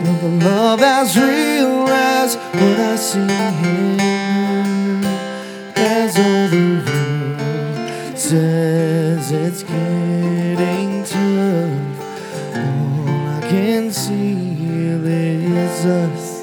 of a love as real as what I see here. As all the world says it's getting tough, all I can see is us.